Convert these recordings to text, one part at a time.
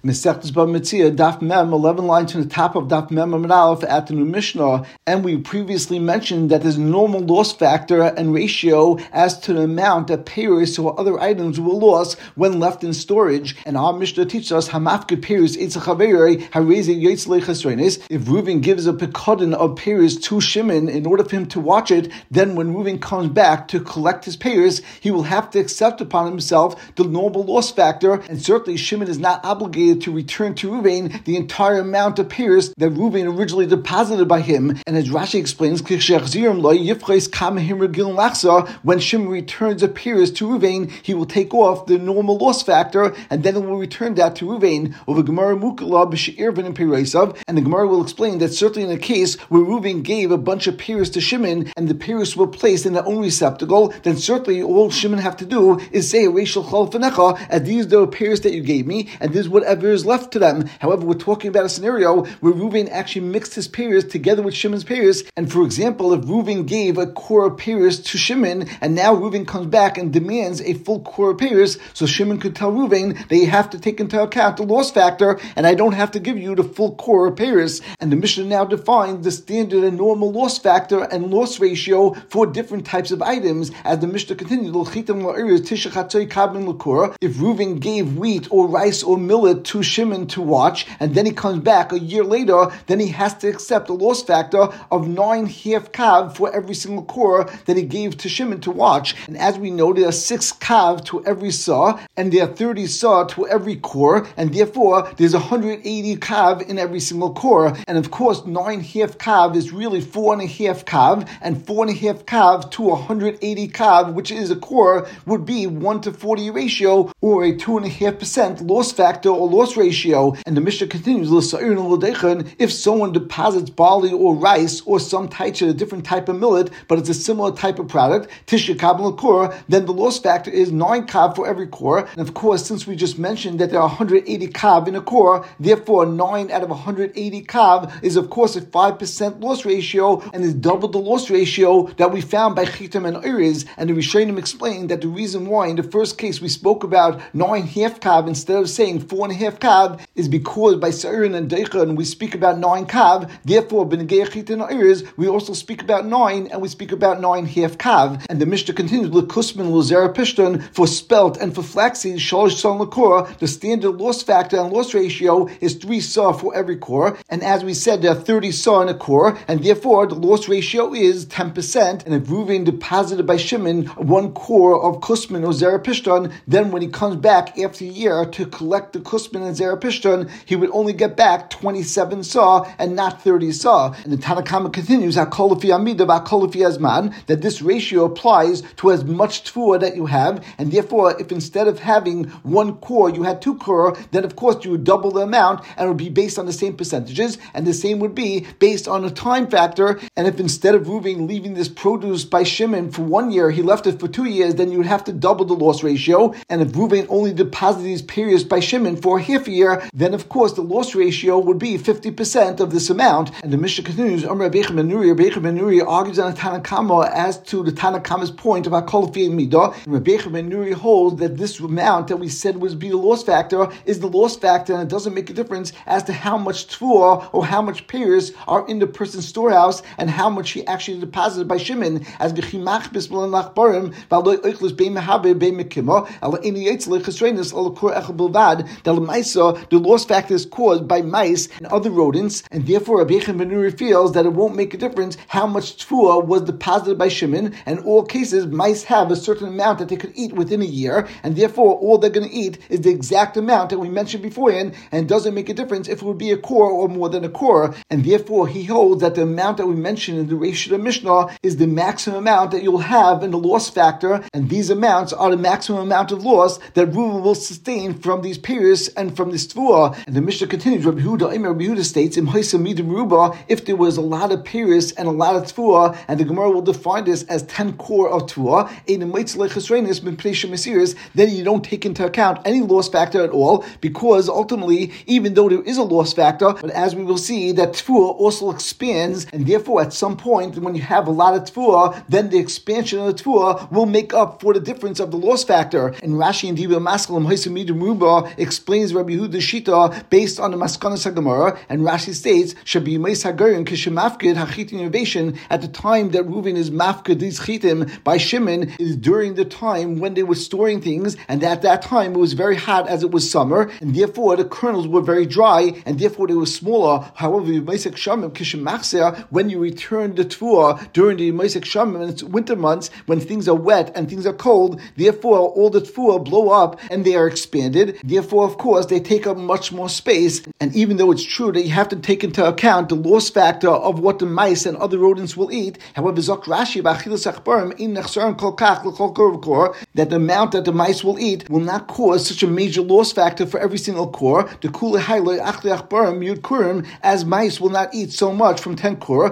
Mesechtes Bava Metzia, Daf Mem, 11 lines from the top of Daf Mem Amud Aleph at the new Mishnah, and we previously mentioned that there's a normal loss factor and ratio as to the amount that payers or other items will lose when left in storage. And our Mishnah teaches us Hamafke payers Eitzachaveri Hareze Yotzle Chesrenes. If Reuven gives a pekadon of payers to Shimon in order for him to watch it, then when Reuven comes back to collect his payers, he will have to accept upon himself the normal loss factor, and certainly Shimon is not obligated to return to Reuven the entire amount of payers that Reuven originally deposited by him. And as Rashi explains, when Shimon returns the payers to Reuven, he will take off the normal loss factor, and then it will return that to Reuven. And the Gemara will explain that certainly in a case where Reuven gave a bunch of payers to Shimon, and the payers were placed in their own receptacle, then certainly all Shimon have to do is say, as these are the payers that you gave me, and this is whatever is left to them. However, we're talking about a scenario where Reuven actually mixed his payers together with Shimon's payers. And for example, if Reuven gave a core of payers to Shimon, and now Reuven comes back and demands a full core of payers, so Shimon could tell Reuven that you have to take into account the loss factor, and I don't have to give you the full core of payers. And the Mishnah now defines the standard and normal loss factor and loss ratio for different types of items. As the Mishnah continues, if Reuven gave wheat or rice or millet to Shimon to watch, and then he comes back a year later, then he has to accept a loss factor of 9 half kav for every single core that he gave to Shimon to watch. And as we know, there are 6 kav to every saw, and there are 30 saw to every core, and therefore there's 180 kav in every single core. And of course, 9 half kav is really 4.5 kav, and 4.5 kav to 180 kav, which is a core, would be 1 to 40 ratio, or a 2.5% loss factor or loss ratio. And the Mishnah continues, if someone deposits barley or rice or some type of a different type of millet, but it's a similar type of product, then the loss factor is 9 kav for every core. And of course, since we just mentioned that there are 180 kav in a core, therefore 9 out of 180 kav is of course a 5% loss ratio, and is double the loss ratio that we found by Chitam and Uriz. And the Rishonim explained that the reason why in the first case we spoke about 9 half kav instead of saying 4.5 kav is because by Sa'irin and Deichan we speak about 9 kav, therefore B'negei Chitam and Uriz we also speak about 9, and we speak about 9 half kav. And the Mishnah continues, L'kusman l'zera pishton, for spelt and for flaxseed, shalosh son l'kor, the standard loss factor and loss ratio is 3 saw for every core. And as we said, there are 30 saw in a core, and therefore the loss ratio is 10%. And if Reuven deposited by Shimon 1 core of kusman or zera pishton, then when he comes back after a year to collect the kusman and zera pishton, he would only get back 27 saw and not 30 saw. And the Tanna Kama continues, that this ratio applies to as much tfuah that you have, and therefore if instead of having 1 core you had 2 core, then of course you would double the amount, and it would be based on the same percentages, and the same would be based on a time factor. And if instead of Reuven leaving this produce by Shimon for 1 year, he left it for 2 years, then you would have to double the loss ratio. And if Reuven only deposited these periods by Shimon for half a year, then of course the loss ratio would be 50% of this amount. And the Mishnah continues, Rabbi Yochanan ben Nuri argues on the Tanna Kama as to the Tanna Kama's point of Hakol Fi Midah. Rabbi Yochanan ben Nuri holds that this amount that we said was be the loss factor is the loss factor, and it doesn't make a difference as to how much tfuah or how much payers are in the person's storehouse and how much he actually deposited by Shimon. As the loss factor is caused by mice and other rodents, and therefore Rabbi Yochanan ben Nuri feels that it won't make a difference how much tfuah was deposited by Shimon. And in all cases, mice have a certain amount that they could eat within a year, and therefore all they're going to eat is the exact amount that we mentioned beforehand, and it doesn't make a difference if it would be a core or more than a core. And therefore he holds that the amount that we mentioned in the Reish of Mishnah is the maximum amount that you'll have in the loss factor, and these amounts are the maximum amount of loss that Reuven will sustain from these payers and from this tfuah. And the Mishnah continues, Rabbi Yehuda states, if there was a lot of payers and a lot of tfuah, and the Gemara will define this as 10 core of tfuah, then you don't take into account any loss factor at all, because ultimately, even though there is a loss factor, but as we will see, that tfuah also expands, and therefore at some point, when you have a lot of tfuah, then the expansion of the tfuah will make up for the difference of the loss factor. And Rashi and Diva Maskalim explains Rabbi Yehuda Shita based on the Maskanas HaGemara, and Rashi states, Shabi Meis HaGarim Kishemafkid Hachitim Innovation, at the time that Reuven is mafkid these chitim by Shimon is during the time when they were storing things, and at that time it was very hot as it was summer, and therefore the kernels were very dry, and therefore they were smaller. However, when you return the tfuah during the Meisek Shamim, and it's winter months when things are wet and things are cold, therefore all the tfuah blow up and they are expanded. Therefore, of course, they take up much more space. And even though it's true that you have to take into account the loss factor of what the mice and other rodents will eat, however, Zok Rashi that the amount that the mice will eat will not cause such a major loss factor for every single core. The kule hayloi achli achbarim yud kurim, as mice will not eat so much from 10 core.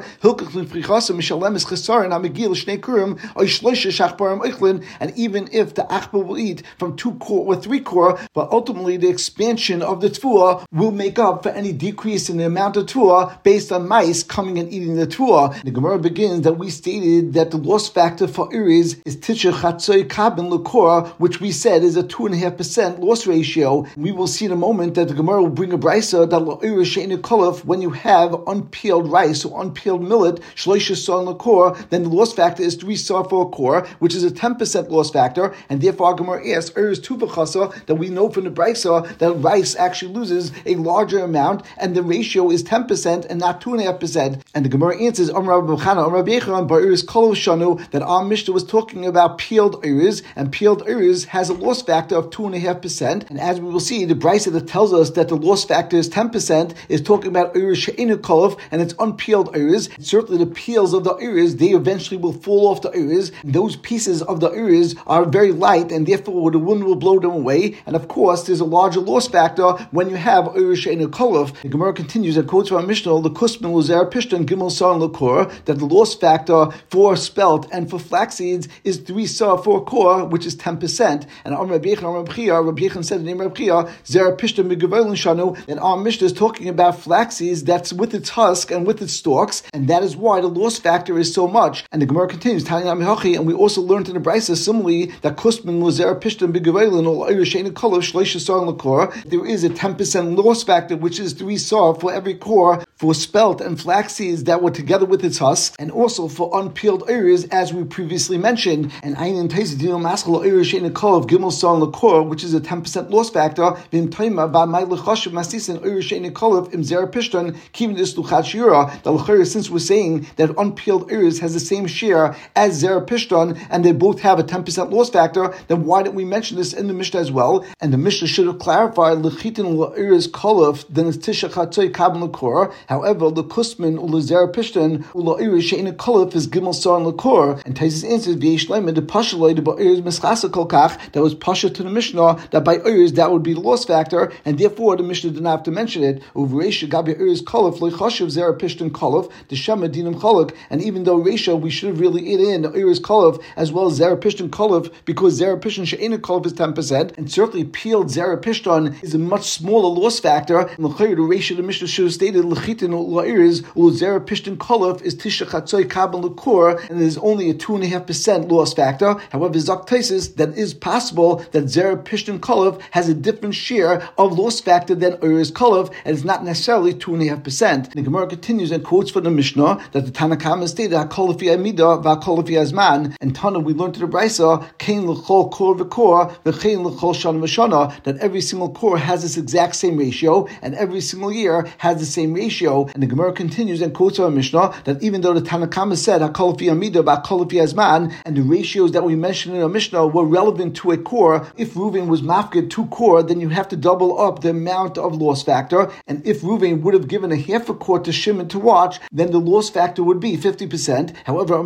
And even if the achbar will eat from 2 core or 3 core, but ultimately the expansion of the tfuah will make up for any decrease in the amount of tfuah based on mice coming and eating the tfuah. The Gemara begins that we stated that the loss factor for Uriz is Tisha Chatzoy Kabin Lukora, which we said is a 2.5% loss ratio. We will see in a moment that the Gemara will bring a brisa that Uriz She'enu Kolov, when you have unpeeled rice or unpeeled millet, Shloisha Sa Lukora, then the loss factor is 3 Sa for a core, which is a 10% loss factor, and therefore our Gemara asks Uriz Tuvachasa, that we know from the brisa that rice actually loses a larger amount, and the ratio is 10% and not 2.5%. And the Gemara answers Amar Rabbi Chana, Amar Rabbi Yechon, Bar Uriz Kolov Shanu, that our Mishnah was talking about peeled Uriz, and peeled Uriz has a loss factor of 2.5%. And as we will see, the brisa that tells us that the loss factor is 10% is talking about Uriz She'enu Kolov, and it's unpeeled Uriz. Certainly the peels of the Uriz, they eventually will fall off the Uriz. Those pieces of the Uriz are very light, and therefore the wind will blow them away. And of course, there's a larger loss factor when you have Uriz She'enu Kolov. The Gemara continues and quotes from Mishnah, L'kusmin l'zer pishtan gimel sar l'kor, that the loss factor for spelt and for flax seeds is 3 sar for a core, which is 10%. And Rabbi Yechon said in the name of Rabbi Chia, zer pishtan migavelin shanu, and our Mishnah is talking about flax seeds that's with its husk and with its stalks, and that is why the loss factor is so much. And the Gemara continues, and we also learned in the brisa similarly that kusmin l'zer pishtan migavelin or Uriz She'enu Kolov shleisha sar l'kor, there is a 10% loss factor, which is 3 sar for every core for spelt and flax seeds that were together with its husks, and also for unpeeled Uriz, as we previously mentioned. And Ayin Taisi Dino Maskal Uriz She'enu Kolov Gimel Sar L'Kor, which is a 10% loss factor. Vim Taima Ba Mai L'Chashav Masisin Uriz She'enu Kolov Im Zer Pishtan Kivin Dis Luchat Shira. The L'Chayr, since we're saying that unpeeled Uriz has the same share as Zer Pishtan, and they both have a 10% loss factor, then why didn't we mention this in the Mishnah as well? And the Mishnah should have clarified L'Chitin L'Uriz Kolov, then it's Tisha Chatzoy Kabin L'Kor. However, the Kusman Zer Pishtan Uriz She'enu Kolov is Gimel Sar L'Kor. And Taisus answers V'yesh Leima the Pasha Loi the Uriz Mischasa Kolkach, that was Pasha to the Mishnah that by Uriz that would be the loss factor, and therefore the Mishnah did not have to mention it. Uvereisha Gabi Uriz Kolov Loi Chashav Zer Pishtan Kolov the Shema Dinam Cholok. And even though Reisha we should have really added in Uriz Kolov as well as Zer Pishtan Kolov, because Zer Pishtan She'enu Kolov is 10%, and certainly peeled Zer Pishtan is a much smaller loss factor. And the Reisha the Mishnah should have stated L'chitin L'Uriz Zer Pishtan Kolov is Tisha Chatzoy Kabel L'Kor, and there's only a 2.5% loss factor. However, Zok Taisus, that is possible that Zer Pishtan Kolov has a different share of loss factor than Uriz Kolov, and it's not necessarily 2.5%. The Gemara continues and quotes from the Mishnah that the Tanakama stated HaKol Lefi Amida v'HaKol Lefi Azman. And Tana, we learned to the Brisa Kain L'Chol Kor V'Kor V'Chein L'Chol Shana V'Shana, that every single core has this exact same ratio, and every single year has the same ratio. And the Gemara continues and quotes our Mishnah that even though the Tanakama said HaKol Lefi Amida v'HaKol Lefi Azman, and the ratios that we mentioned in our Mishnah were relevant to a core, if Reuven was mafkid 2 core, then you have to double up the amount of loss factor. And if Reuven would have given a half a core to Shimon to watch, then the loss factor would be 50%. However,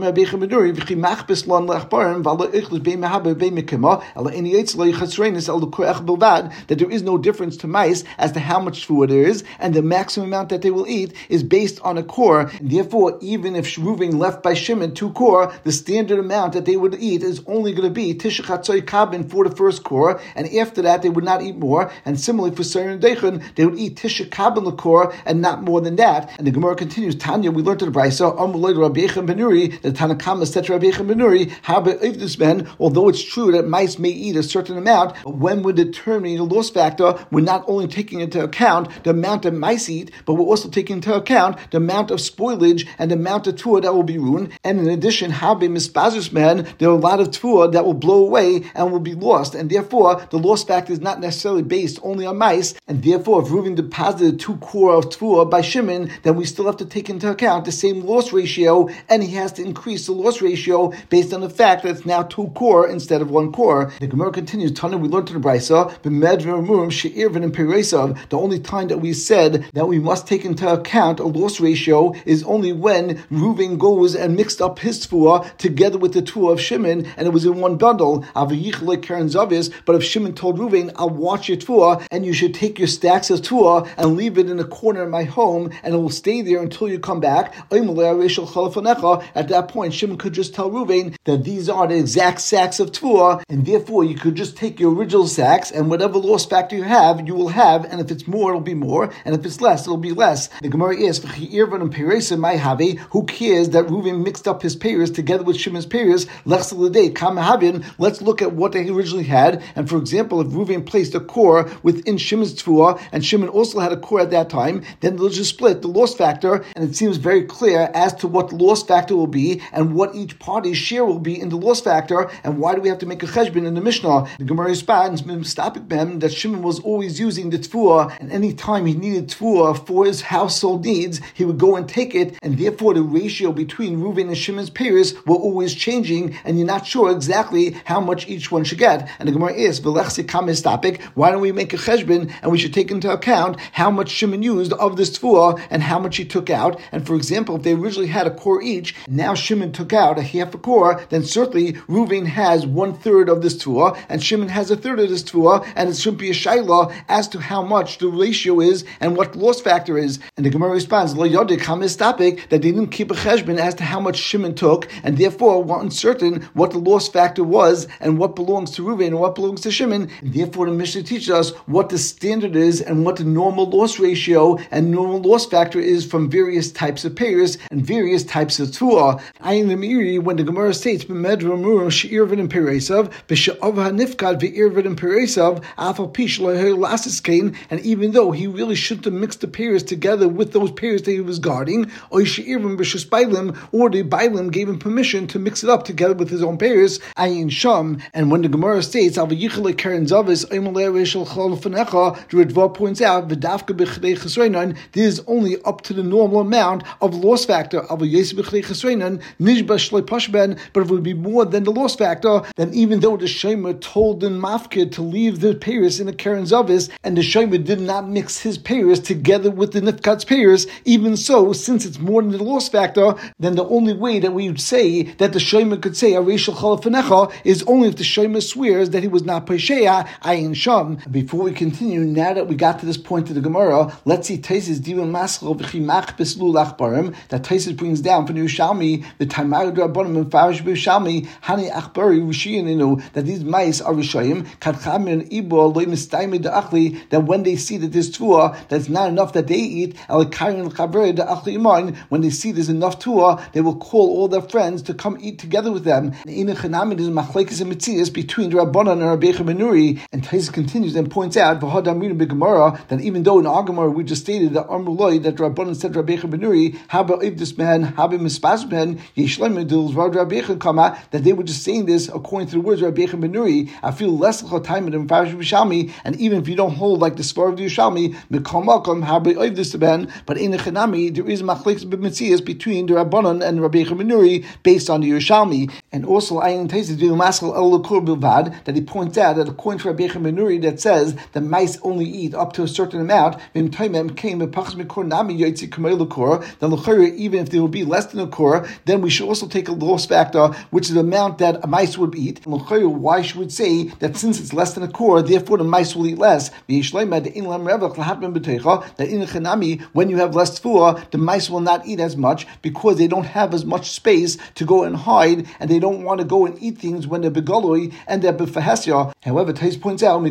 that there is no difference to mice as to how much food there is, and the maximum amount that they will eat is based on a core core, and therefore even if Reuven left by Shimon 2 core, the standard amount that they would eat is only going to be Tisha Chatzoi Kabin for the first core, and after that they would not eat more. And similarly for Sayer and Deichon, they would eat Tisha Kabin l'kor and not more than that. And the Gemara continues, Tanya, we learned in the Brisa, Amulay Rabbi Yechon ben Nuri, the Tanakama said to Rabbi Yechon ben Nuri, how about if this man, although it's true that mice may eat a certain amount, but when we're determining the loss factor, we're not only taking into account the amount that mice eat, but we're also taking into account the amount of spoilage and the amount of tuah that will be ruined. And in addition, Habe Mispazus man, there are a lot of tuah that will blow away and will be lost. And therefore, the loss factor is not necessarily based only on mice. And therefore, if Reuven deposited 2 core of tuah by Shimon, then we still have to take into account the same loss ratio, and he has to increase the loss ratio based on the fact that it's now 2 core instead of 1 core. The Gemara continues, Tana, we learned in the Brisa, the only time that we said that we must take into account a loss ratio is only when Reuven goes and mixed up his tuah together with the tuah of Shimon, and it was in one bundle. But if Shimon told Reuven, I'll watch your tuah, and you should take your stacks of tuah and leave it in a corner of my home, and it will stay there until you come back. At that point, Shimon could just tell Reuven that these are the exact sacks of tuah, and therefore you could just take your original sacks, and whatever loss factor you will have, and if it's more, it'll be more, and if it's less, it'll be less. The Gemara is, who cares that Reuven mixed up his payers together with Shimon's payers? Let's look at what they originally had, and for example, if Reuven placed a core within Shimon's tuah, and Shimon also had a core at that time, then they'll just split the loss factor, and it seems very clear as to what the loss factor will be, and what each party's share will be in the loss factor, and why do we have to make a cheshbon in the Mishnah? The Gemara responds that Shimon was always using the tfuah, and any time he needed tfuah for his household needs, he would go and take it, and therefore the ratio between Reuven and Shimon's payers were always changing, and you're not sure exactly how much each one should get. And the Gemara is, why don't we make a cheshbon, and we should take into account how much Shimon used of this tfuah, and how much he took out. And for example, if they originally had a core each, now Shimon took out a half a core, then certainly Reuven has 1/3 of this tfuah, and Shimon has 1/3 of this tfuah, and it shouldn't be a shayla as to how much the ratio is and what the loss factor is. And the Gemara responds, that they didn't keep a cheshbon as to how much Shimon took, and therefore were uncertain what the loss factor was and what belongs to Reuven and what belongs to Shimon. And therefore the Mishnah teaches us what the standard is and what the normal loss ratio and normal loss factor is from various types of payers and various types of tuah. Ayin the Meiri, when the Gemara states and even though he really shouldn't have mixed the pairs together with those pairs that he was guarding, or the Bailim gave him permission to mix it up together with his own pairs, Ayin Sham. And when the Gemara states, the Ritva points out, this is only up to the normal amount of loss factor. But if it would be more than the loss factor, then even though the Shomer told the Mafkid to leave the pairs in the Keren Zavis, and the Shomer did not mix his pairs together with the Nifkat's pairs, even so, since it's more than the loss factor, then the only way that we would say that the Shomer could say Arishal Chalafanecha is only if the Shomer swears that he was not Pesheya, Ayin Sham. Before we continue, now that we got to this point of the Gemara, let's see Taisis Divan Maschel V'chimach Beslu Lachbarim, that Taisis brings down from the Yerushalmi, the Taimar Drabonim and Farish Yerushalmi, Hani Achbari Rishiyaninu, that these mice are Rishayim, Kadchamin Ibo Loy Mistaimi Da'achli, that when they see that there's tuah, that's not enough that they eat, when they see there's enough tuah, they will call all their friends to come eat together with them. Between the Rabbanan and Rabbi Yechon ben Nuri. And Taisus continues and points out that even though in our Gemara we just stated that Amrullah, that Rabbanan said Rabbi Yechon ben Nuri, that they were just saying this according to the words of Rabbi Yechon ben Nuri. I feel less time than Farish Yerushalmi, and even if you don't hold like the Svar of the Yerushalmi, but in the Chanami there is machlekes b'metzias between the Rabbanan and Rabbi Yechon ben Nuri based on the Yerushalmi. And also Ayin Taisus do maskal el lakur bilvad, that he points out that according to Rabbi Yechon ben Nuri that says the mice only eat up to a certain amount, then even if there will be less than a core, then we should also take a loss factor, which is the amount that a mice would eat. Why should we say that since it's less than a core, therefore the mice will eat less? That in the Chanami, when you have less tfuah, the mice will not eat as much because they don't have as much space to go and hide, and they don't want to go and eat things when they're begoloi and they're befahesya. However, Tais points out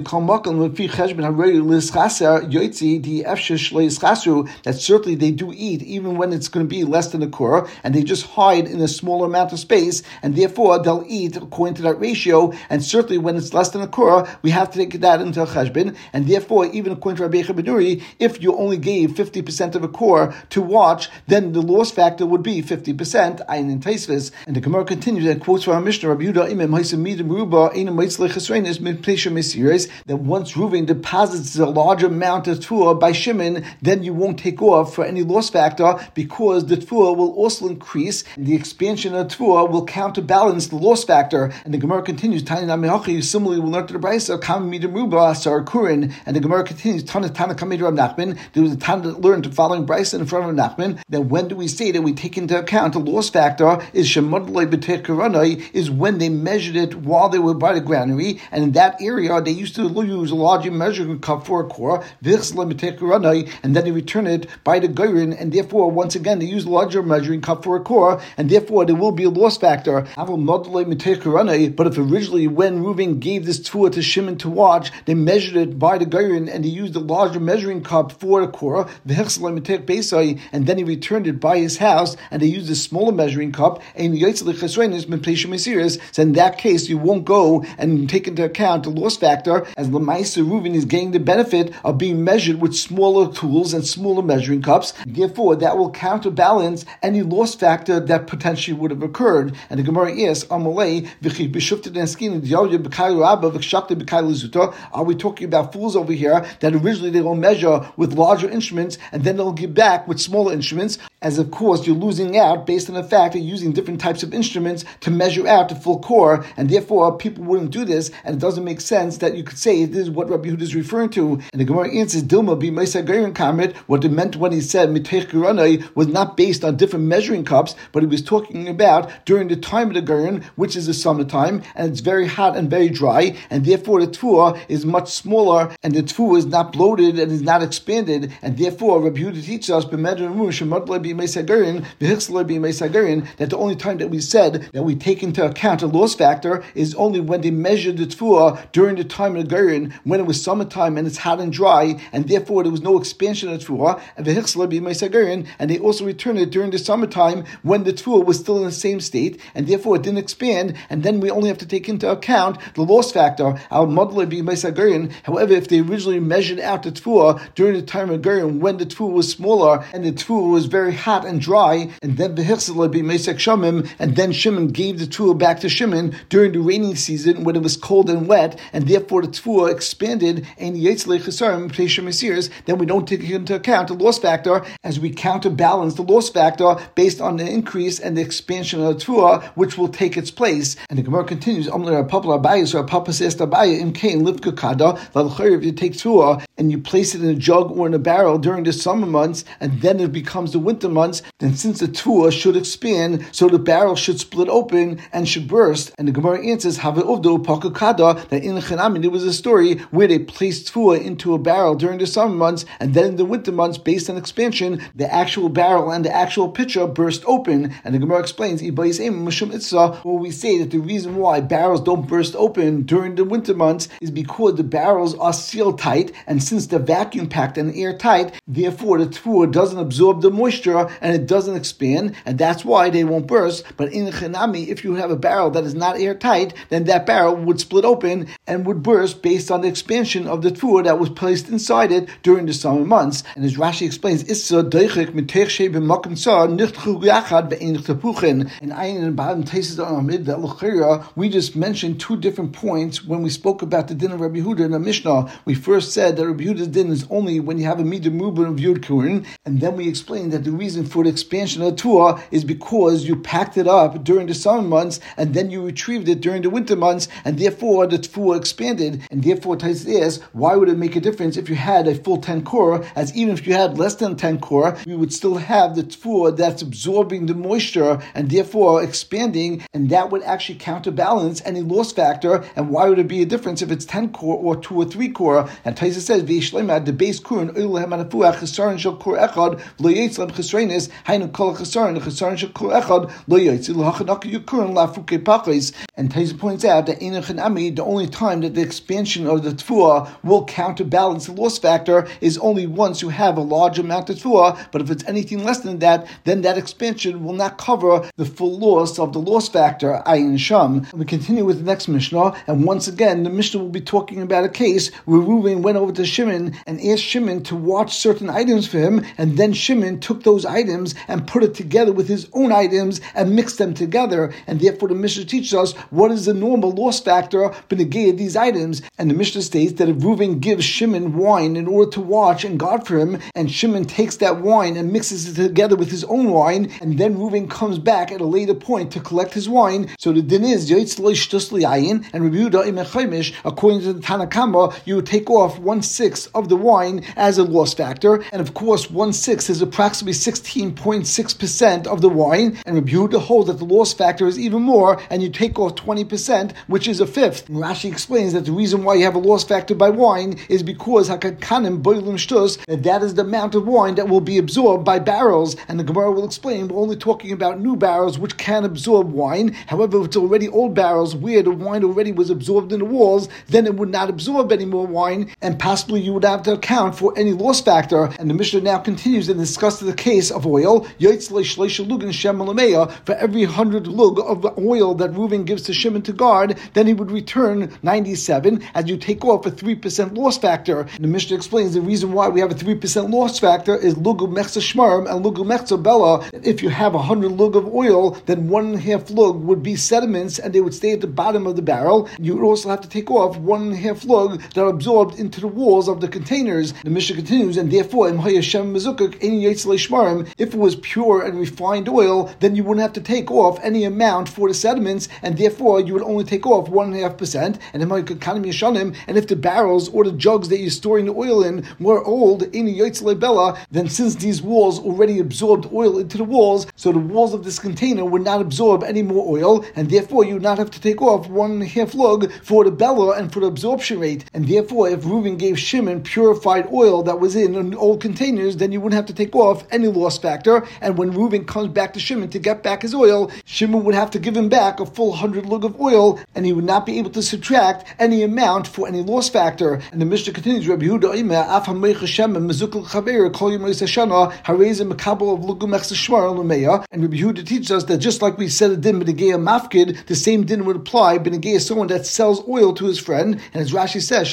that certainly they do eat even when it's going to be less than a kura, and they just hide in a smaller amount of space, and therefore they'll eat according to that ratio. And certainly when it's less than a kura, we have to take that into a cheshbon, and therefore even according to Rabbi Benuri, if you only gave 50% of a kura to watch, then the loss factor would be 50%. Ayin in Taisvis. And the Gemara continues and quotes from our Mishnah, Rabbi Yehuda Imam Haisamid Meruba Ein Meitzle Chesrenis Min Pesha Mesiris, that once Reuven deposits a large amount of tefillah by Shimon, then you won't take off for any loss factor, because the tefillah will also increase, and the expansion of tefillah will counterbalance the loss factor. And the Gemara continues, Tanya Namihachi, similarly we'll learn to the Brisa, Kam Midim Ruba Sar Kurin, and the Gemara continues, Tana Kamid Rav Nachman, there was a time to learn to following Brisa in front of Nachman, then when do we say that we take into account the loss factor is Shemadlai B'Tech Karanai, is when they measured it while they were by the granary, and in that area they used to use a larger measuring cup for a core, and then they return it by the goyrin, and therefore once again they use a larger measuring cup for a core, and therefore there will be a loss factor. But if originally when Reuven gave this tefillah to Shimon to watch, they measured it by the goyrin and they used a larger measuring cup for the core, and then he returned it by his house and they used a smaller measuring cup, so in that case you won't go and take into account the loss factor, as Lamaisa Reuven is getting the benefit of being measured with smaller tools and smaller measuring cups. Therefore, that will counterbalance any loss factor that potentially would have occurred. And the Gemara asks, are we talking about fools over here that originally they will measure with larger instruments and then they'll give back with smaller instruments? As of course you're losing out based on the fact that you're using different types of instruments to measure out the full core, and therefore people wouldn't do this, and it doesn't make sense that you could say this is what Rabbi Yehuda is referring to. And the Gemara answers, Dilma be Meisa Geirin Kamrit, what it meant when he said Mitech Geranai was not based on different measuring cups, but he was talking about during the time of the Geirin, which is the summertime, and it's very hot and very dry, and therefore the tefillah is much smaller, and the tefillah is not bloated and is not expanded, and therefore Rabbi Yehuda teaches us that the only time that we said that we take into account a loss factor is only when they measured the tefillah during the time of the Geirin, when it was summertime and it's hot and dry, and therefore there was no expansion of the tefillah, and they also returned it during the summertime when the tefillah was still in the same state, and therefore it didn't expand, and then we only have to take into account the loss factor. However, if they originally measured out the tefillah during the time of Geirin when the tefillah was smaller and the tefillah was very hot and dry, and then and then Shimon gave the tefillah back to Shimon during the rainy season when it was cold and wet, and therefore the tefillah expanded, and then we don't take into account the loss factor, as we counterbalance the loss factor based on the increase and the expansion of the tefillah, which will take its place. And the Gemara continues, if you take tefillah and you place it in a jug or in a barrel during the summer months, and then it becomes the winter months, then since the tefillah should expand, so the barrel should split open and should burst. And the Gemara answers, that in Chanami there was a story where they placed tefillah into a barrel during the summer months, and then in the winter months, based on expansion, the actual barrel and the actual pitcher burst open. And the Gemara explains, where we say that the reason why barrels don't burst open during the winter months is because the barrels are sealed tight, and since they're vacuum packed and airtight, therefore the tefillah doesn't absorb the moisture and it doesn't expand, and that's why they won't burst. But in Chanami, if you have a barrel that is not airtight, then that barrel would split open and would burst based on the expansion of the tefillah that was placed inside it during the summer months. And as Rashi explains, we just mentioned two different points when we spoke about the din of Rabbi Yehuda in the Mishnah. We first said that Rabbi Yehuda's din is only when you have a midah mubah of Yud Kurin, and then we explained that the reason for the expansion of the tefillah is because you packed it up during the summer months and then you retrieved it during the winter months, and therefore the tefillah expanded. And therefore Taisa asks, why would it make a difference if you had a full 10 core, as even if you had less than 10 core, we would still have the tefillah that's absorbing the moisture and therefore expanding, and that would actually counterbalance any loss factor. And why would it be a difference if it's 10 core or 2 or 3 core? And Taisa says, the base kurin shel core echad lo yitzlam chesreinis hainu kol chesaron shekol echad lo yitzil hachanaka yukurin lafuke pachis. And Taisa points out that in Chanami, the only time that the expansion of the tefua will counterbalance the loss factor is only once you have a large amount of tefua. But if it's anything less than that, then that expansion will not cover the full loss of the loss factor, ayin sham. We continue with the next Mishnah, and once again, the Mishnah will be talking about a case where Reuven went over to Shimon and asked Shimon to watch certain items for him, and then Shimon took those items and put it together with his own items and mixed them together. And therefore, the Mishnah teaches us what is the normal loss factor benegay of these items. And the Mishnah states that if Reuven gives Shimon wine in order to watch and guard for him, and Shimon takes that wine and mixes it together with his own wine, and then Reuven comes back at a later point to collect his wine, so the din is Yoitz Lo Shtus Li'ayin, and Rabbi Yehuda Imei Chaimish, according to the Tanakama, you would take off 1/6 of the wine as a loss factor, and of course 1/6 is approximately 16.6% of the wine, and Rabbi Yehuda holds that the loss factor is even more, and you take off 20%, which is a fifth. And Rashi explains that the reason why you have a loss factor by wine is because Hakakanim Boilim Shtus, that is the amount of wine that will be absorbed by barrels, and the Gemara will explain we're only talking about new barrels which can absorb wine. However, if it's already old barrels where the wine already was absorbed in the walls, then it would not absorb any more wine, and possibly you would have to account for any loss factor. And the Mishnah now continues and discusses the case of oil. For every 100 lug of oil that Reuven gives to Shimon to guard, then he would return 97 as you take off a 3% loss factor. And the Mishnah explains the reason why we have a 3% loss factor is lugu mechza shmarim and lugu mechza bella. If you have 100 lug of oil, then 1.5 lug would be sediments and they would stay at the bottom of the barrel. You would also have to take off 1.5 lug that are absorbed into the walls of the containers. The Mishnah continues, and therefore, if it was pure and refined oil, then you wouldn't have to take off any amount for the sediments, and therefore you would only take off 1.5%. And if the barrels or the jugs that you're storing the oil in were old, then since these walls already absorbed oil into the walls, so the walls of this container would not absorb any more oil, and therefore you would not have to take off 1.5 lug for the bella and for the absorption rate. And therefore, if Reuven gave Shimon purified oil that was in old containers, then you wouldn't have to take off any loss factor. And when Reuven comes back to Shimon to get back his oil, Shimon would have to give him back a full 100 lug of oil, and he would not be able to subtract any amount for any loss factor. And the Mishnah continues, Rabbi Yehuda Omer, Af HaMeicha Shemen Mezukal Chaver Kol Yom Yisashana Hareze Mekabel of Lugu Mechza Shmar Lumeya. And Rabbi Yehuda teaches us that just like we said a din b'negei mafkid, the same din would apply b'negei someone that sells oil to his friend. And as Rashi says,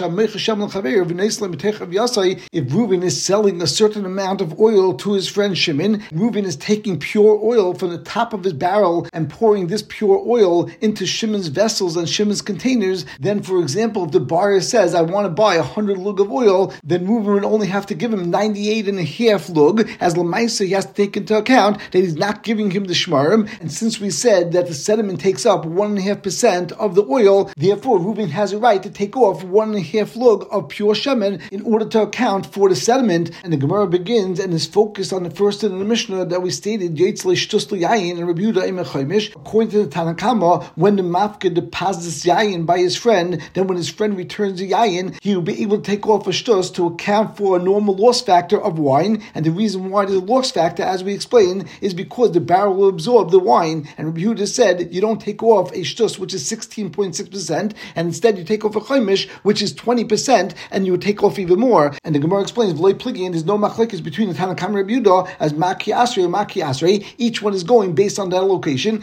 if Reuven is selling a certain amount of oil to his friend Shimon, Reuven is taking pure oil from the top of his barrel and pouring this pure oil into Shimon's vessels and Shimon's containers. Then, for example, if the buyer says, I want to buy 100 lug of oil, then Reuven would only have to give him 98.5 lug, as Lamaisa he has to take into account that he's not giving him the shmarim. And since we said that the sediment takes up 1.5% of the oil, therefore Reuven has a right to take off 1.5 lug of pure shemen in order to account for the sediment. And the Gemara begins and is focused on the first in the Mishnah that we stated, Yoitz Lo Shtus Li'ayin and Rabbi Yehuda Imei Chaimish. According to the Tanakama, when the mafka deposits yayin by his friend, then when his friend returns the yayin, he will be able to take off a shtus to account for a normal loss factor of wine. And the reason why there's a loss factor, as we explained, is because the barrel will absorb the wine. And Rabbi Yehuda said you don't take off a shtus which is 16.6%, and instead you take off a chaimish which is 20%, and you would take off even more. And the Gemara explains v'lo pligi, and there's no machlekes between the Tanakam and Rabbi Yehuda as Maki Asrei or Maki Asrei. Each one is going based on that location.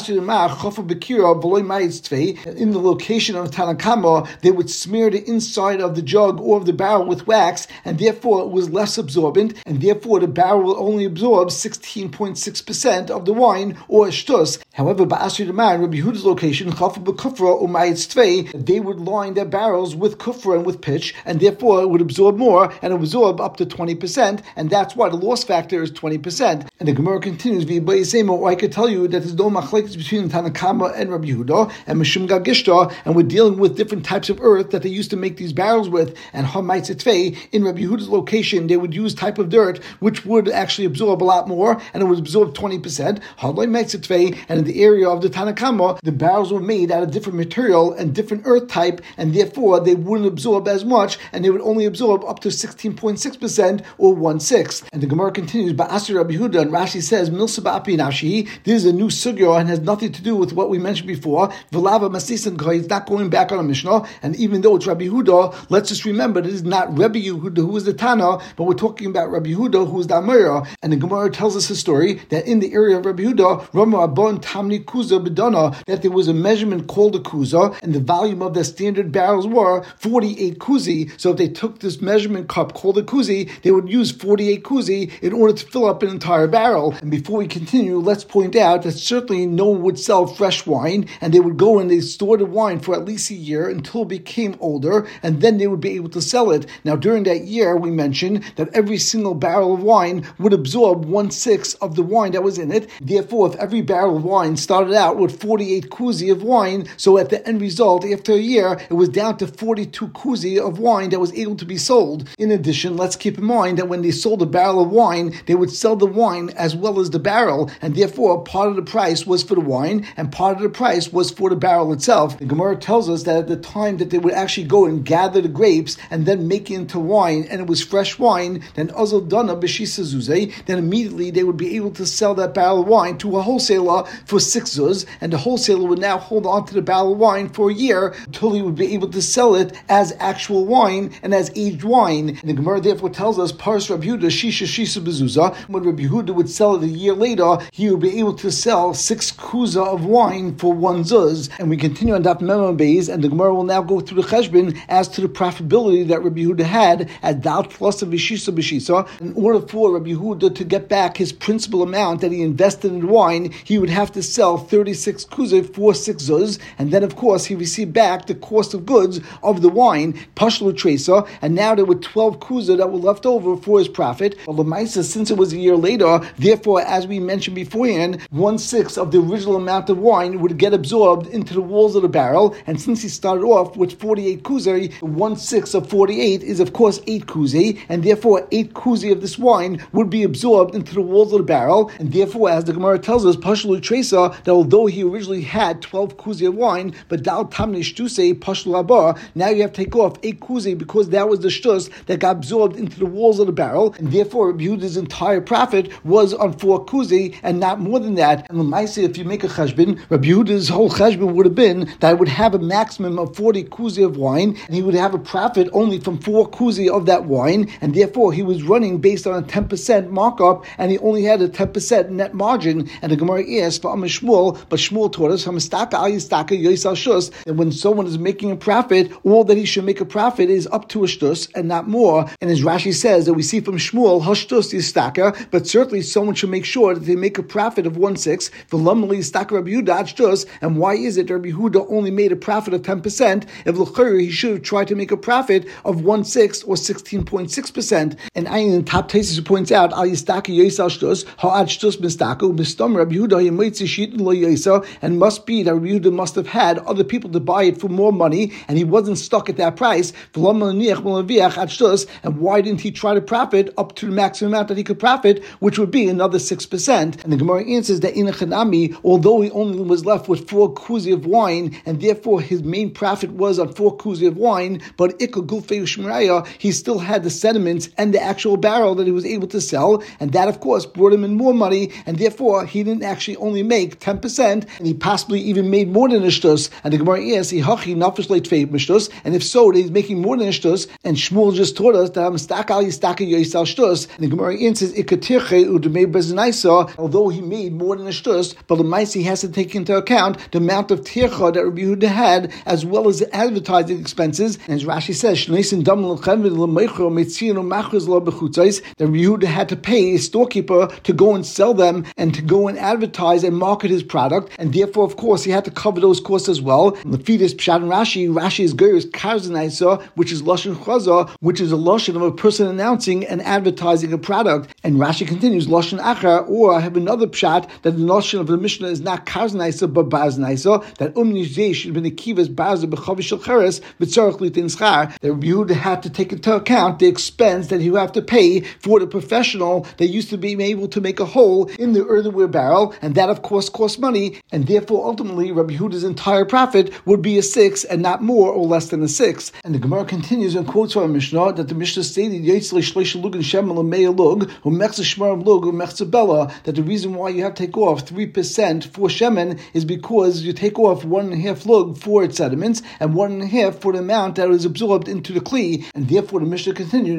In the location of Tanakama, they would smear the inside of the jug or of the barrel with wax, and therefore it was less absorbent, and therefore the barrel will only absorb 16.6% of the wine or a shtus. However, Ba'asri Demar, Rabbi Yehuda's location, they would line their barrels with kufra and with pitch, and therefore it would absorb more, and it would absorb up to 20%, and that's why the loss factor is 20%. And the Gemara continues, I could tell you that there's no machlekes between Tanakama and Rabbi Yehuda, and Mishum Gagishta, and we're dealing with different types of earth that they used to make these barrels with. And Hamaitzitvei, in Rabbi Yehuda's location, they would use type of dirt which would actually absorb a lot more, and it would absorb 20%. And in the area of the Tanakama, the barrels were made out of different material and different earth type, and therefore they wouldn't absorb as much, and they would only absorb up to 16.6% or 1/6. And the Gemara continues, Ba'asir Rabbi Yehuda, and Rashi says, Milsa ba'api nafshi, this is a new sugya and has nothing to do with what we mentioned before. V'lava masisan, it's not going back on a Mishnah, and even though it's Rabbi Yehuda, let's just remember that it is not Rabbi Yehuda who is the Tana, but we're talking about Rabbi Yehuda who is the Amira. And the Gemara tells us a story that in the area of Rabbi Yehuda, Rama Abon Tamni Kuza Bedana, that there was a measurement called a Kuza, and the volume of the standard barrels were 48 kuzi. So if they took this measurement cup called a kuzi, they would use 48 kuzi in order to fill up an entire barrel. And before we continue, let's point out that certainly no one would sell fresh wine, and they would go and they store the wine for at least a year until it became older, and then they would be able to sell it. Now during that year, we mentioned that every single barrel of wine would absorb 1/6 of the wine that was in it. Therefore, if every barrel of wine started out with 48 kuzi of wine, so at the end result, after a year, it was down to 42 kuzi of wine that was able to be sold. In addition, let's keep in mind that when they sold a barrel of wine, they would sell the wine as well as the barrel, and therefore part of the price was for the wine, and part of the price was for the barrel itself. The Gemara tells us that at the time that they would actually go and gather the grapes and then make it into wine, and it was fresh wine, then azal dana b'shisa zuzay, then immediately they would be able to sell that barrel of wine to a wholesaler for 6 zuz, and the wholesaler would now hold on to the barrel of wine for a year until he would be able to sell it as actual wine and as aged wine. And the Gemara therefore tells us, Paras Rabbi Yehuda shisha shisa bezuza. When Rabbi Yehuda would sell it a year later, he would be able to sell 6 kuza of wine for 1 zuz. And we continue on Daf Mem Beis, and the Gemara will now go through the cheshbon as to the profitability that Rabbi Yehuda had as dal plus of v'shisa b'shisa. In order for Rabbi Yehuda to get back his principal amount that he invested in wine, he would have to sell 36 kuza for 6 zuz, and then of course he received back the cost of goods of the wine, pashlu tresa, and now there were 12 kuza that were left over for his profit. Well, the Maisa, since it was a year later, therefore, as we mentioned beforehand, 1/6 of the original amount of wine would get absorbed into the walls of the barrel, and since he started off with 48 kuzi, 1/6 of 48 is of course 8 kuzi, and therefore 8 kuzi of this wine would be absorbed into the walls of the barrel, and therefore, as the Gemara tells us, pashlu tresa, that although he originally had 12 kuzi of wine, but dal tamne shtuse pashlu abar, now you have to take off 8 kuzi because that was the shtus that got absorbed into the walls of the barrel, and therefore Rabbi Yehuda's entire profit was on 4 kuzi and not more than that. And L'maisa, if you make a cheshbon, Rabbi Yehuda's whole cheshbon would have been that it would have a maximum of 40 kuzi of wine, and he would have a profit only from 4 kuzi of that wine, and therefore he was running based on a 10% markup, and he only had a 10% net margin. And the Gemara asks for Shmuel, but Shmuel taught us that when someone is making a profit, all that he should make a profit is up to a shtus and not more. And as Rashi says, that we see from Shmuel, hashtus yistaka, but certainly someone should make sure that they make a profit of 1/6. V'lamali yistaka Rabbi Yehuda shtus. And why is it Rabbi Yehuda only made a profit of 10%? If l'chayr, he should have tried to make a profit of 1/6 or 16.6%. And Ayin Top Tesis points out, al yistaka yisal shtus, ha'ad shtus mistaka, mistam Rabbi Yehuda yamitzi shit lo yisa, and must be that Rabbi Yehuda must have had other people to buy it for more money, and he wasn't stuck at that price. And why didn't he try to profit up to the maximum amount that he could profit, which would be another 6%? And the Gemara answers that in a Chanami, although he only was left with 4 kuzi of wine, and therefore his main profit was on 4 kuzi of wine, but Ikka Gulfei Ushmaraya, he still had the sediments and the actual barrel that he was able to sell, and that of course brought him in more money, and therefore he didn't actually only make 10%, and he possibly even made more than a shtus. And the Gemara asks, and if so, he's making more than a shtus, and Shmuel just taught us that and the Gemara answers, although he made more than a shtus, but the Maisi has to take into account the amount of tircha that Rabbi Yehuda had, as well as the advertising expenses. And as Rashi says, that Rabbi Yehuda had to pay a storekeeper to go and sell them and to go and advertise and market his product, and therefore, of course, he had to cover those costs as well. And the fetus Pshat and Rashi is Geirus Karzanaisa, which is Lashon Chaza, which is a Lashon of a person announcing and advertising a product. And Rashi continues, Lashon Achar, or I have another Pshat that the Lashon of the Mishnah is not Karzanaisa but Baznaisa, that Umnizeh should have been a Kivas Bazar B'Chavish Cheres B'Tzarech Litin Schar, that Rabbi Yehuda had to take into account the expense that he would have to pay for the professional that used to be able to make a hole in the earthenware barrel, and that of course costs money, and therefore ultimately Rabbi Yehuda's entire profit would be a 6 and not more or less than a 6. And the Gemara continues and quotes from a Mishnah that the Mishnah stated, shemen l'meya lug, u'mechza shmarim lug, u'mechza bella, that the reason why you have to take off 3% for shemen is because you take off 1.5 lug for its sediments and 1.5 for the amount that is absorbed into the kli, and therefore the Mishnah continued,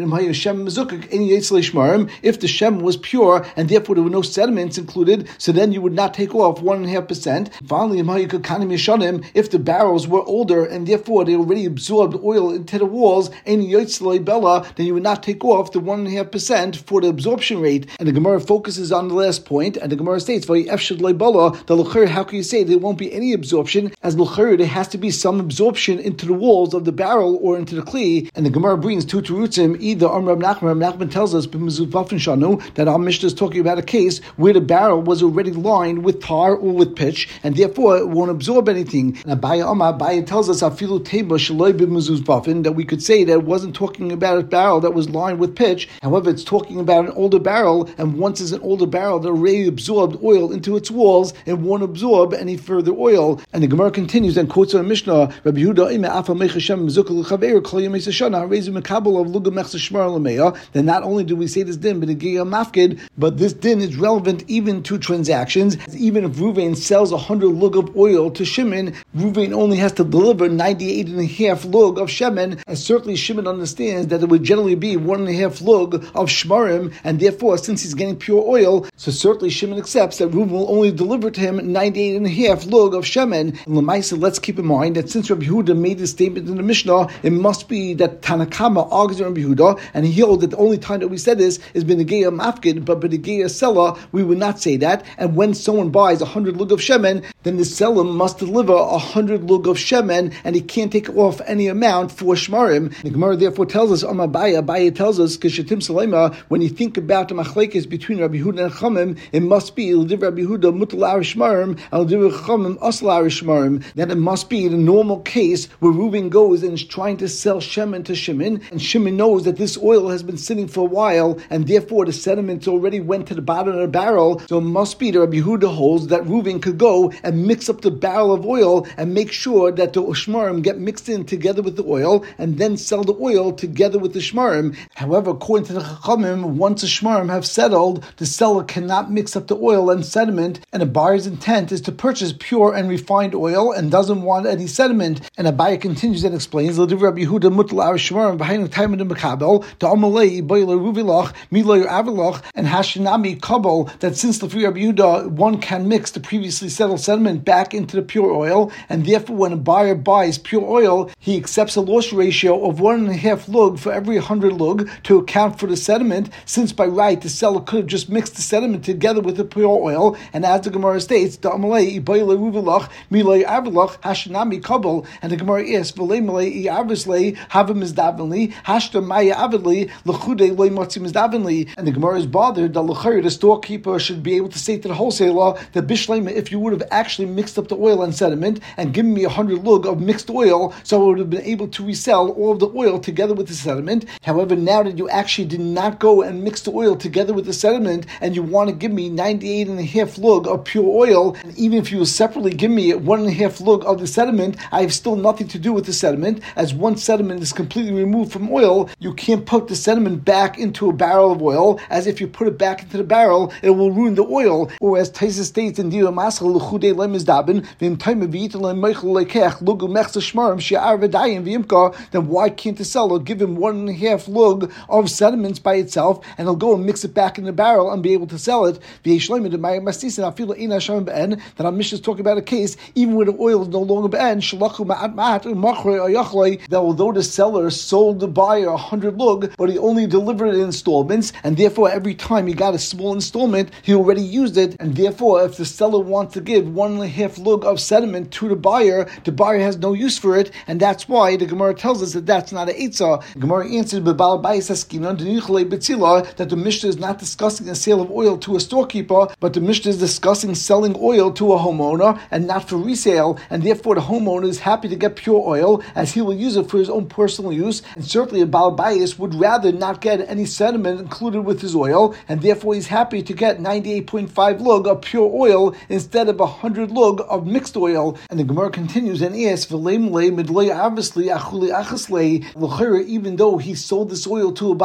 if the shem was pure and therefore there were no sediments included, so then you would not take off 1.5%. Finally, if the barrels were older and therefore they already absorbed oil into the walls, then you would not take off the 1.5% for the absorption rate. And the Gemara focuses on the last point, and the Gemara states, how can you say there won't be any absorption, as there has to be some absorption into the walls of the barrel or into the kli. And the Gemara brings two terutzim. Either Rab Nachman tells us that our Mishnah is talking about a case where the barrel was already lined with tar or with pitch, and therefore it won't absorb anything. And Abaya tells us that we could say that it wasn't talking about a barrel that was lined with pitch. However, it's talking about an older barrel, and once it's an older barrel that already absorbed oil into its walls, it won't absorb any further oil. And the Gemara continues and quotes on Mishnah, Rabbi Yehuda, then not only do we say this din, but this din is relevant even to transactions. Even if Ruvain sells 100 lug of oil to Shimon, Ruvain only has to deliver 98.5 lug of Shemen, and certainly Shimon understands that it would generally be 1.5 lug of Shmarim, and therefore, since he's getting pure oil, so certainly Shimon accepts that Ruvain will only deliver to him 98.5 lug of Shemen. And Lamaisa, let's keep in mind that since Rabbi Yehuda made this statement in the Mishnah, it must be that Tanakama argues with Rabbi Yehuda, and he holds that the only time that we said this is B'negeya Mafkid, but B'negeya Seller, we would not say that. And when someone buys 100 lug of Shemen, then the seller must deliver 100 lug of Shemen, and he can't take off any amount for Shmarim. The Gemara therefore tells us, Abaya tells us, Kishatim Salema, when you think about the machlekes between Rabbi Yehuda and Chamim, it must be L'div Rabbi Yehuda mutal Shmarim, and L'div Chamim asla Shmarim. That it must be the normal case where Reuven goes and is trying to sell Shemen to Shimon, and Shimon knows that this oil has been sitting for a while, and therefore the sediments already went to the bottom of the barrel. So it must be that Rabbi Yehuda holds that Reuven could go and mix up the barrel of oil and make sure that the shmarim get mixed in together with the oil, and then sell the oil together with the shmarim. However, according to the Chachamim, once the shmarim have settled, the seller cannot mix up the oil and sediment, and a buyer's intent is to purchase pure and refined oil and doesn't want any sediment. And Abaya continues and explains, L'div Rabbi Yehuda mutal shmarim behind the time of the Mekabel, the Amalei boiler ruvilach, miloy avilach, and hashinami kabel, that since the Rabbi Yehuda, one can mix the previously settled sediment back into the pure oil, and therefore when a buyer buys pure oil, he accepts a loss ratio of 1.5 lug for every 100 lug to account for the sediment, since by right the seller could have just mixed the sediment together with the pure oil. And as the Gemara states, the Amalei ibayla ruvilach milay avilach hashinami kabel, and the Gemara is v'lei malei iavislei havim izdavenli hashta maya avidli l'chudei loy motzim izdavenli. And the Gemara is bothered that the storekeeper should be able to say to the wholesaler that Bishlema, if you would have actually mixed up the oil and sediment and given me 100 lug of mixed oil, so I would have been able to resell all of the oil together with the sediment. However, now that you actually did not go and mix the oil together with the sediment, and you want to give me 98.5 lug of pure oil, and even if you separately give me 1.5 lug of the sediment, I have still nothing to do with the sediment. As once sediment is completely removed from oil, you can't put the sediment back into a barrel of oil, as if you put it back into the barrel, it will ruin the oil. Or as Taisa states in Dira Masal, then why can't the seller give him 1.5 lug of sediments by itself, and he'll go and mix it back in the barrel and be able to sell it? That our Mishnah is talking about a case, even when the oil is no longer be'en, that although the seller sold the buyer 100 lug, but he only delivered it in installments, and therefore every time he got a small installment, he already used it, and therefore if the seller wants to give 1.5 lug of sediment to the buyer has no use for it, and that's why the Gemara tells us that that's not an eitzah. The Gemara answered that the Mishnah is not discussing the sale of oil to a storekeeper, but the Mishnah is discussing selling oil to a homeowner and not for resale, and therefore the homeowner is happy to get pure oil as he will use it for his own personal use, and certainly a Baal Bayis would rather not get any sediment included with his oil, and therefore he's happy to get 98.5 lug of pure oil instead of 100 lug of mixed oil. And the Gemara continues and asks, even though he sold this oil to a Baal Bayis,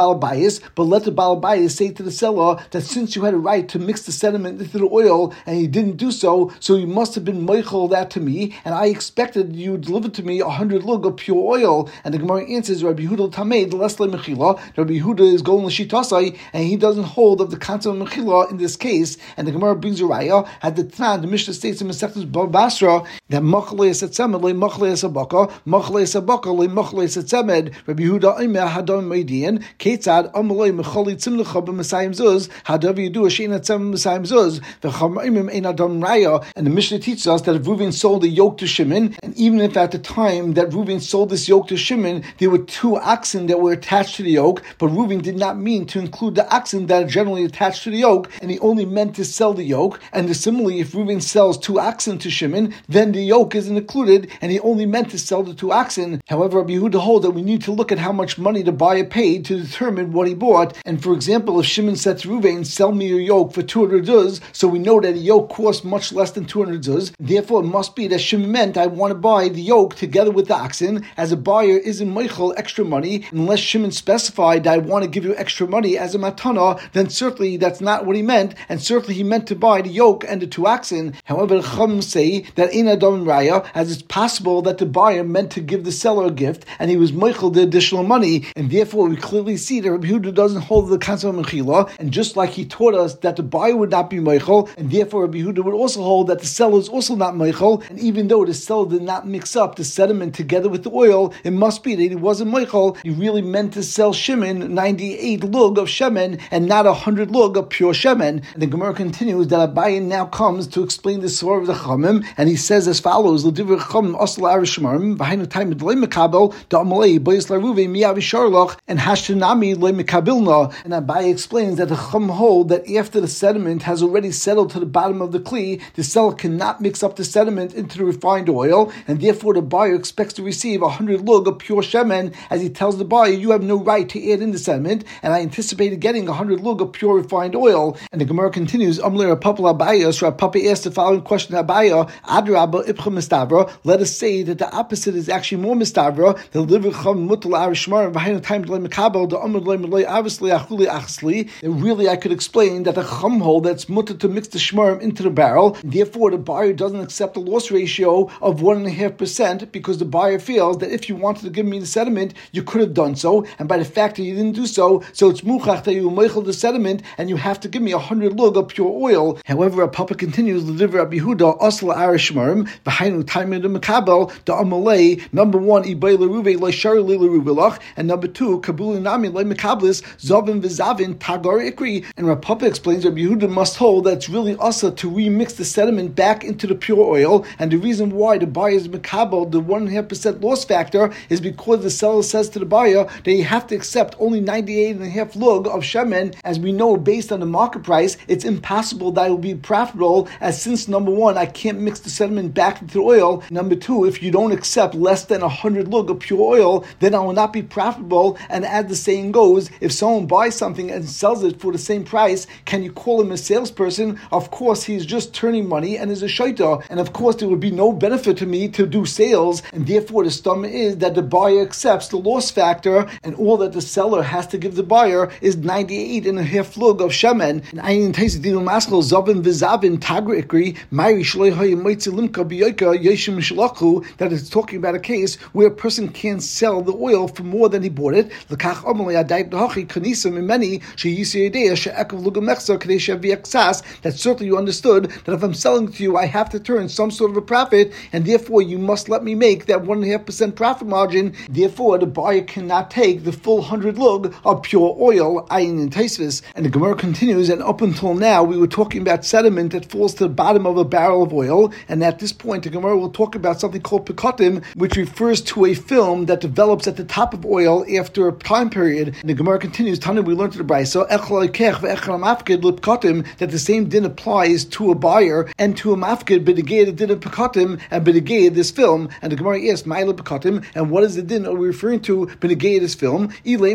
this, but let the Baal Bayis say to the seller that since you had a right to mix the sediment into the oil and you didn't do so, so you must have been meichel that to me, and I expected you to deliver to me 100 lug of pure oil. And the Gemara answers, Rabbi Yehuda Tamed Lesle Mechila. Rabbi Yehuda is going l'shitasai, and he doesn't hold of the concept of Mechila in this case. And the Gemara brings a raya at the Tan. The Mishnah states in Masechtas Basra that Machleis Etzemed le Machleis Abaka, Machleis Abaka le Machleis Etzemed. Rabbi Yehuda Omer Hadam Meidian Ketzad Amalei Mechali Tzimlecha b'Mesayim Zuz Hadav Yedu Shein Etzem b'Mesayim Zuz v'Chamimim Ein Adam Raya. And the Mishnah teaches us that if Reuven sold a yoke to Shimon, and even if at the time that Reuven sold this yoke to Shimon, there were 2 oxen that were attached to the yoke, but Reuven did not mean to include the oxen that are generally attached to the yoke, and he only meant to sell the yoke. And similarly, if Reuven sells 2 oxen to Shimon, then the yoke isn't included, and he only meant to sell the 2 oxen. However, Rabbi Yehuda holds that we need to look at how much money the buyer paid to determine what he bought. And for example, if Shimon said to Reuven, sell me your yoke for 200 zuz, so we know that a yoke costs much less than 200 zuz. Therefore, it must be that Shimon meant I want to buy the yoke together with the oxen, as a buyer isn't meichel extra money. Unless Shimon specified that I want to give you extra money as a matana, then certainly that's not what he meant, and certainly he meant to buy the yoke and the 2 oxen. However, the Chum say that in Adam Raya, as it's possible that the buyer meant to give the seller a gift, and he was meichel the additional money, and therefore we clearly see that Rabbi Yehuda doesn't hold the concept of mechila, and just like he taught us that the buyer would not be meichel, and therefore Rabbi Yehuda would also hold that the seller is also not meichel, and even though the seller did not mix up the sediment together with the oil, it must be that he wasn't meichel. He really meant to sell Shimon 98 lug of shemen and not 100 lug of pure shemen. And the Gemara continues that Abaye now comes to explain the story of the Chamim, and he says as follows: L'divrei Chamim asla arishmarim v'hainu time d'lei mekabel da'amalei bois laruve miyavisharlach and hashtanami le mekabilna. And Abaye explains that the Chum hold that after the sediment has already settled to the bottom of the kli, the seller cannot mix up the sediment into the refined oil, and therefore the buyer expects to receive 100 lug of pure shemen, as he tells the buyer, you have no right to add in the sediment, and I anticipated getting 100 lug of pure refined oil. And the Gemara continues, Amle Rapapa Abaya, so Rapapa asked the following question to Abaya, Adrabba Ipcha Mistavra, let us say that the opposite is actually more Mistavra, the Livicham Mutal Arishmar, behind the time to Mekabel, the Amud Lay obviously Achuli Achsli. Really, I could explain that the Chum hold that's mutter to mix the shmarim into the barrel, therefore the buyer doesn't accept the loss ratio of 1.5%, because the buyer feels that if you wanted to give me the sediment, you could have done so, and by the fact that you didn't do so, so it's muchach that you meichel the sediment, and you have to give me 100 lug of pure oil. However, Papa continues, L'divrei Rabbi Yehuda asla arishmarim v'hainu taimid mekabel the amalei. Number 1, ibay leruve leishari leruvelach, and number 2, kabuli nami le mekablis zavin v'zavin tagar ikri. And Papa explains Rabbi Yehuda must hold that it's really asa to remix the sediment back into the pure oil, and the reason why the buyer is mekabel the 1.5% loss factor is because the seller says to the buyer that you have to accept only 98.5 lug of shemen. As we know, based on the market price, it's impossible that it will be profitable, as since number 1, I can't mix the sediment back into the oil. Number 2, if you don't accept less than 100 lug of pure oil, then I will not be profitable. And as the saying goes, if someone buys something and sells it for the same price, can you call him a salesperson? Of course, he's just turning money and is a shaita. And of course, there would be no benefit to me to do sales, and therefore the stomach is that the buyer accepts the loss factor, and all that the seller has to give the buyer is 98.5 lug of shemen. And Ayin Taisi Dinu Maskal Zavin Vizavin Tagra Ikri Mari Shleihay Moitzi Limka Biyoka Yeshim Shlachu, that it's talking about a case where a person can't sell the oil for more than he bought it. Lakach Amalei Adayb Dahachi Kanisa Mimeni Sheyisi Yedea She'ekav Lugamechsa Kadesha Viaksas. That certainly you understood that if I'm selling to you, I have to turn some sort of a profit, and therefore you must let me make that 1.5% profit margin. Therefore, the buyer cannot take the full 100 lug of pure oil, ayin and taisvis. And the Gemara continues, and up until now, we were talking about sediment that falls to the bottom of a barrel of oil, and at this point, the Gemara will talk about something called pekatim, which refers to a film that develops at the top of oil after a time period. And the Gemara continues, Tana, we learned to the Brisa, that the same din applies to a buyer and to a mafkid, b'negei the din of pekatim and b'negei this film. And the Gemara asks, Ma'ila pekatim, and what is the din are we referring to b'negei this film?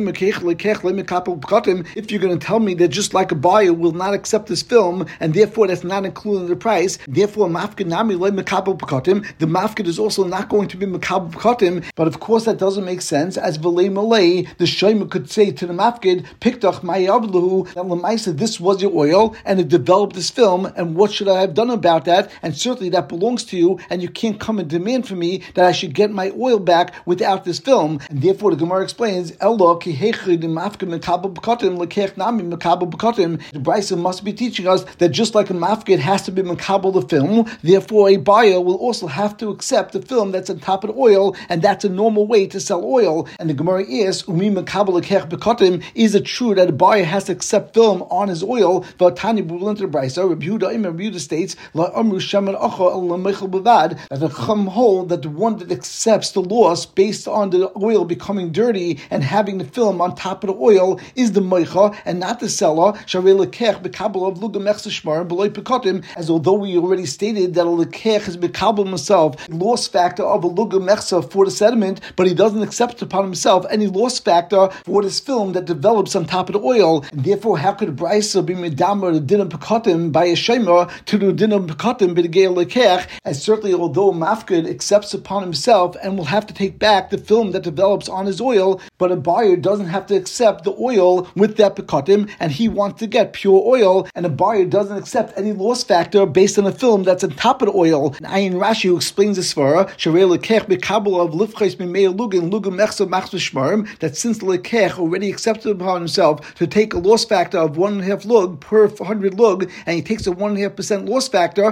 If you're going to tell me that just like a buyer will not accept this film, and therefore that's not included in the price, therefore mafkid nami le mekabel pekatim, the mafkid is also not going to be mekabel pekatim. But of course that doesn't make sense, as v'lei malay, the shayma could say to to the mafkid, piktach ma'yavluhu, that lemaisa this was your oil and it developed this film, and what should I have done about that? And certainly that belongs to you, and you can't come and demand from me that I should get my oil back without this film. And therefore the Gemara explains, Elo ki hechid mafkid mekabel b'kotim lekech nami mekabel b'kotim. The Brisa must be teaching us that just like a mafkid has to be mekabel the film, therefore a buyer will also have to accept the film that's on top of the oil, and that's a normal way to sell oil. And the Gemara is, umi mekabel lekech b'kotim, is it true that a buyer has to accept film on his oil? But Tani Bulant Brisa, Rabbi Yehuda states, La Amru Shemen Acha El Mechel Bavad, that the Chum hold that the one that accepts the loss based on the oil becoming dirty and having the film on top of the oil is the Meicha and not the seller. Sharei Lekech Bekabel of Luga Mechsa Shmar Beloy Pekatim, as although we already stated that a Lekech is Bekabel himself, loss factor of a Luga Mechsa for the sediment, but he doesn't accept upon himself any loss factor for this film that develops on top of the oil. And therefore, how could Brisa be Medamer the Dinam Pekatim by a Shemer to the Dinam Pekatim B'Degei Lekech? As certainly, although Mafkid accepts upon himself and will have to take back the film that develops on his oil, but a buyer doesn't have to accept the oil with that Pekatim, and he wants to get pure oil, and a buyer doesn't accept any loss factor based on a film that's on top of the oil. And Ayin Rashi, who explains this for her, Sharei Lekech B'Kabel of Lifchais Mimei Lugin Lugin Mechsa Machsa Shmarim, that since the Lekech already accepted upon himself to take a loss factor of 1.5 lug per 100 lug, and he takes a 1.5% loss factor,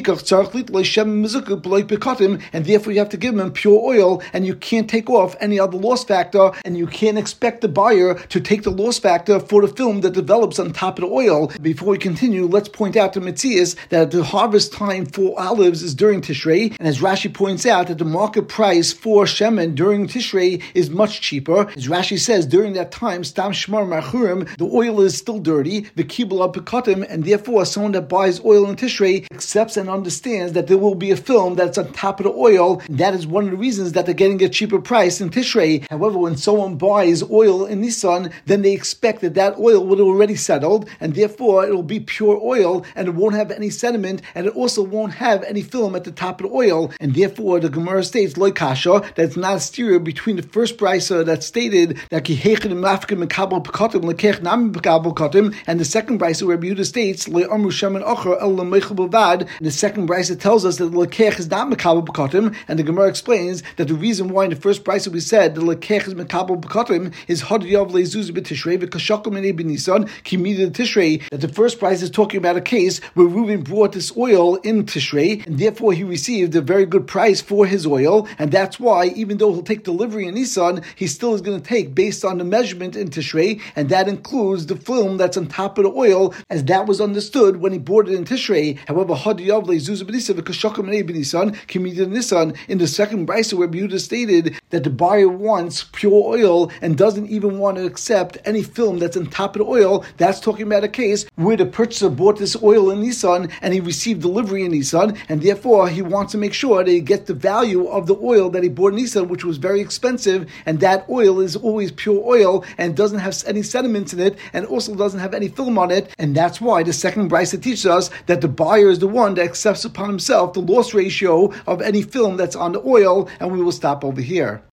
and therefore you have to give him pure oil, and you can't take off any other loss factor, and you can't expect the buyer to take the loss factor for the film that develops on top of the oil. Before we continue, let's point out to Metzias that the harvest time for olives is during Tishrei, and as Rashi points out that the market price for shemen during Tishrei is much cheaper. As Rashi says, during that time, Stam Shmar Marchurim, the oil is still dirty, the Kibul Pekatim, and therefore someone that buys oil in Tishrei accepts and understands that there will be a film that's on top of the oil. That is one of the reasons that they're getting a cheaper price in Tishrei. However, when someone buys oil in Nisan, then they expect that that oil would have already settled, and therefore it will be pure oil, and it won't have any sediment, and it also won't have any film at the top of the oil. And therefore, the Gemara states, Loi Kasha, that's not a stereo between the first brisa that stated that Kihechid Mafkim Mekabel Pekatim Lekech Nam Mekabel Pekatim, and the second brisa where Yehuda states, Loi Amru Shemen Acher El Mechel Bavad. The second brisa tells us that the Lekech is not Mekabel Pekatim, and the Gemara explains that the reason why in the first brisa we said the Lekech is Mekabel Pekatim is Hadayav Leizuz B'Tishrei V'Kashakum Minei B'Nisan Kimida Tishrei. That the first brisa is talking about a case where Reuven brought this oil in Tishrei, and therefore he received a very good price for his oil, and that's why even though he'll take delivery in Nisan, he still is going to take based on the measurement in Tishrei, and that includes the film that's on top of the oil, as that was understood when he bought it in Tishrei. However, Hadayav Leizuz B'Nisan V'Kashakum Minei B'Nisan Kimida Nisan, in the second brisa where Yehuda stated that the buyer wants pure oil and doesn't even want to accept any film that's on top of the oil, that's talking about a case where the purchaser bought this oil in Nisan and he received delivery in Nisan, and therefore he wants to make sure that he gets the value of the oil that he bought in Nisan, which was very expensive, and that oil is always pure oil and doesn't have any sediments in it and also doesn't have any film on it. And that's why the second brisa teaches us that the buyer is the one that accepts upon himself the loss ratio of any film that's on the oil. And we will stop over here.